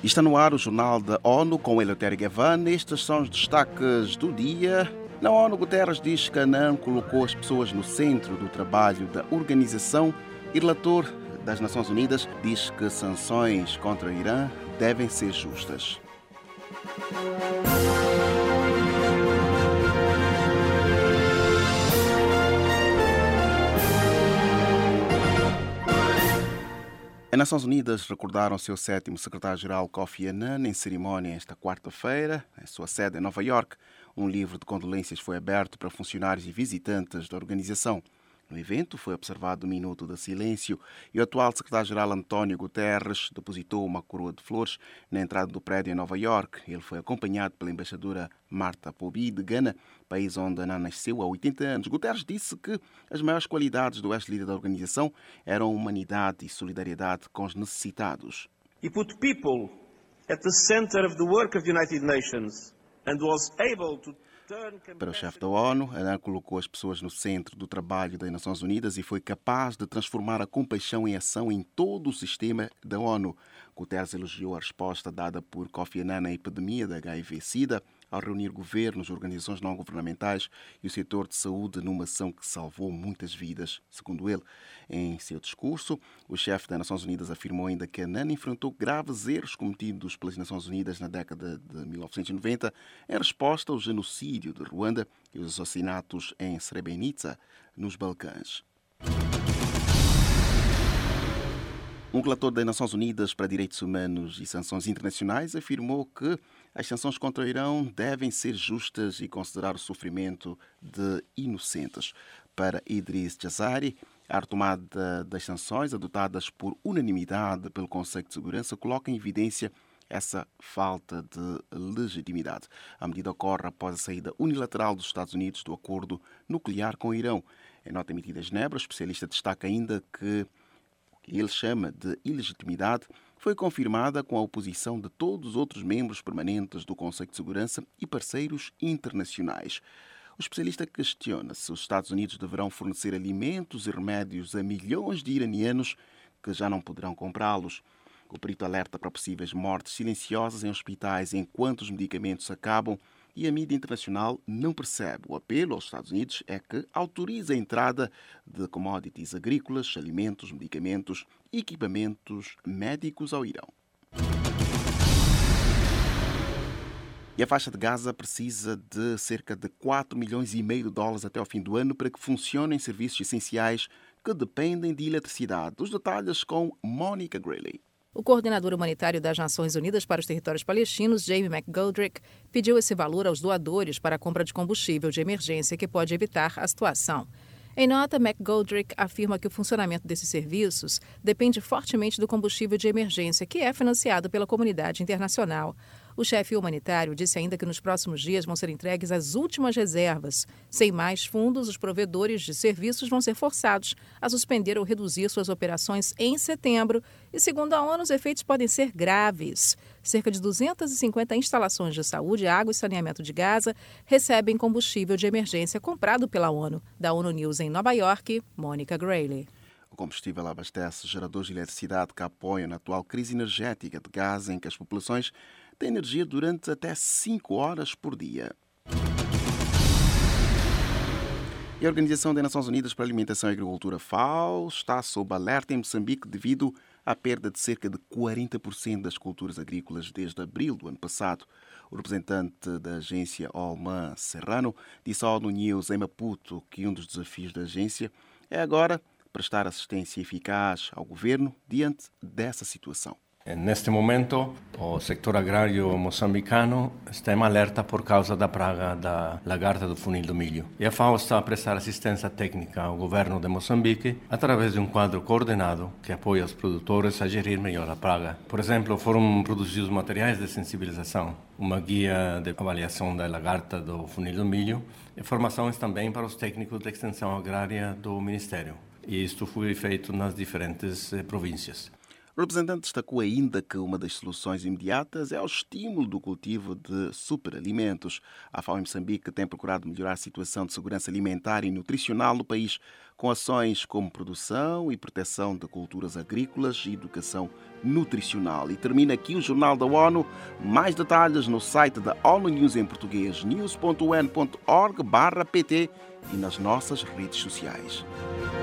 Está no ar o Jornal da ONU com Eleutério Gavan. Estes são os destaques do dia. Na ONU, Guterres diz que a ANAN colocou as pessoas no centro do trabalho da organização e relator das Nações Unidas diz que sanções contra o Irã devem ser justas. As Nações Unidas recordaram seu sétimo secretário-geral Kofi Annan em cerimónia esta quarta-feira, em sua sede em Nova Iorque. Um livro de condolências foi aberto para funcionários e visitantes da organização. No evento foi observado um minuto de silêncio e o atual secretário-geral António Guterres depositou uma coroa de flores na entrada do prédio em Nova Iorque. Ele foi acompanhado pela embaixadora Marta Pobi, de Gana, país onde Annan nasceu há 80 anos. Guterres disse que as maiores qualidades do ex-líder da organização eram humanidade e solidariedade com os necessitados. He put people at the center of the work of the United Nations and was able to. Para o chefe da ONU, Annan colocou as pessoas no centro do trabalho das Nações Unidas e foi capaz de transformar a compaixão em ação em todo o sistema da ONU. Guterres elogiou a resposta dada por Kofi Annan à epidemia da HIV-Sida ao reunir governos, organizações não governamentais e o setor de saúde numa ação que salvou muitas vidas, segundo ele. Em seu discurso, o chefe das Nações Unidas afirmou ainda que Annan enfrentou graves erros cometidos pelas Nações Unidas na década de 1990 em resposta ao genocídio de Ruanda e os assassinatos em Srebrenica, nos Balcãs. Um relator das Nações Unidas para Direitos Humanos e Sanções Internacionais afirmou que as sanções contra o Irão devem ser justas e considerar o sofrimento de inocentes. Para Idriss Jazari, a retomada das sanções adotadas por unanimidade pelo Conselho de Segurança coloca em evidência essa falta de legitimidade. A medida ocorre após a saída unilateral dos Estados Unidos do acordo nuclear com o Irão. Em nota emitida em Genebra, o especialista destaca ainda que ele chama de ilegitimidade, foi confirmada com a oposição de todos os outros membros permanentes do Conselho de Segurança e parceiros internacionais. O especialista questiona se os Estados Unidos deverão fornecer alimentos e remédios a milhões de iranianos que já não poderão comprá-los. O perito alerta para possíveis mortes silenciosas em hospitais enquanto os medicamentos acabam e a mídia internacional não percebe. O apelo aos Estados Unidos é que autorize a entrada de commodities agrícolas, alimentos, medicamentos e equipamentos médicos ao Irão. E a faixa de Gaza precisa de cerca de 4,5 milhões até ao fim do ano para que funcionem serviços essenciais que dependem de eletricidade. Os detalhes com Monica Greeley. O coordenador humanitário das Nações Unidas para os Territórios Palestinos, Jamie McGoldrick, pediu esse valor aos doadores para a compra de combustível de emergência que pode evitar a situação. Em nota, McGoldrick afirma que o funcionamento desses serviços depende fortemente do combustível de emergência, que é financiado pela comunidade internacional. O chefe humanitário disse ainda que nos próximos dias vão ser entregues as últimas reservas. Sem mais fundos, os provedores de serviços vão ser forçados a suspender ou reduzir suas operações em setembro e, segundo a ONU, os efeitos podem ser graves. Cerca de 250 instalações de saúde, água e saneamento de Gaza recebem combustível de emergência comprado pela ONU. Da ONU News em Nova Iorque, Monica Greeley. O combustível abastece geradores de eletricidade que apoiam na atual crise energética de Gaza, em que as populações têm energia durante até 5 horas por dia. E a Organização das Nações Unidas para a Alimentação e Agricultura, FAO, está sob alerta em Moçambique devido à perda de cerca de 40% das culturas agrícolas desde abril do ano passado. O representante da agência Olman Serrano disse ao ONU News em Maputo que um dos desafios da agência é agora prestar assistência eficaz ao governo diante dessa situação. Neste momento, o sector agrário moçambicano está em alerta por causa da praga da lagarta do funil do milho. E a FAO está a prestar assistência técnica ao governo de Moçambique através de um quadro coordenado que apoia os produtores a gerir melhor a praga. Por exemplo, foram produzidos materiais de sensibilização, uma guia de avaliação da lagarta do funil do milho e formações também para os técnicos de extensão agrária do Ministério. E isto foi feito nas diferentes províncias. O representante destacou ainda que uma das soluções imediatas é o estímulo do cultivo de superalimentos. A FAO em Moçambique tem procurado melhorar a situação de segurança alimentar e nutricional no país com ações como produção e proteção de culturas agrícolas e educação nutricional. E termina aqui o Jornal da ONU. Mais detalhes no site da ONU News em português, news.un.org/pt e nas nossas redes sociais.